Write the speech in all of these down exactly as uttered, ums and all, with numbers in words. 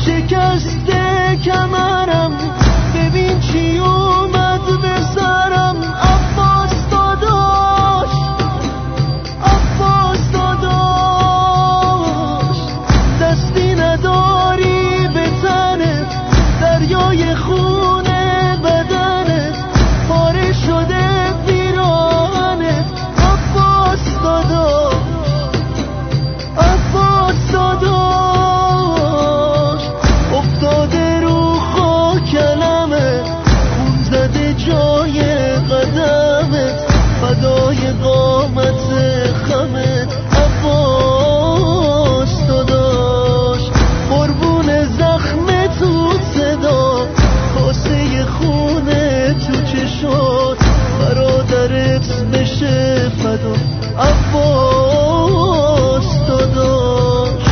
شکسته کمرم، ببین چی اومد به سرم. عباس داداش، عباس داداش، دستی نداری به تنت، دریای خونه بدنت، پاره شده ویرانت. عباس داداش، عباس داداش، افتاده رو خاک علمت، خون زده جای قدمت، فدای قامت خمت. عباس داداش، قربون زخم تو صدا، کاسه خونه تو چشات، برادرت بشه فدا. عباس داداش.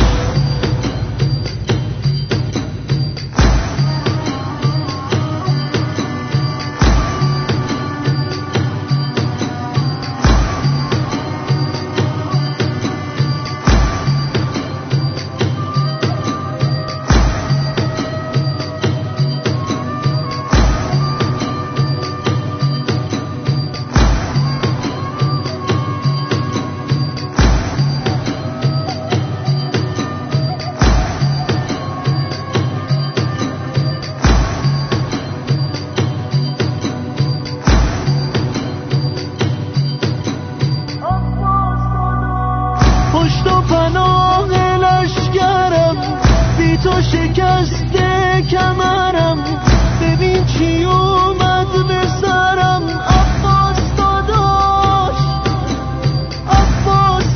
پشت و پناه لشکرم، بی تو شکسته کمرم، ببین چی اومد به سرم. عباس داداش، عباس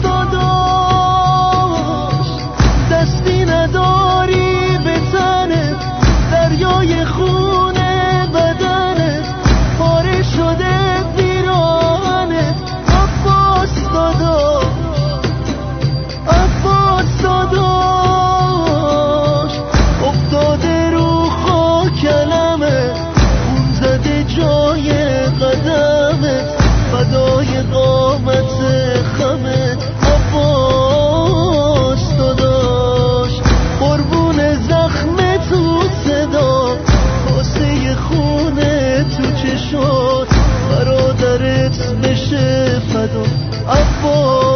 داداش، دستی نداری به تنت، دریای خونه بدنت، پاره شده ویرانت. عباس داداش، عباس داداش، افتاده رو خاک علمت، خون زده جای قدمت، فدای قامت خمت. عباس داداش، قربون زخم تو صدا، کاسه خونه تو چشات، برادرت بشه فدا. عباس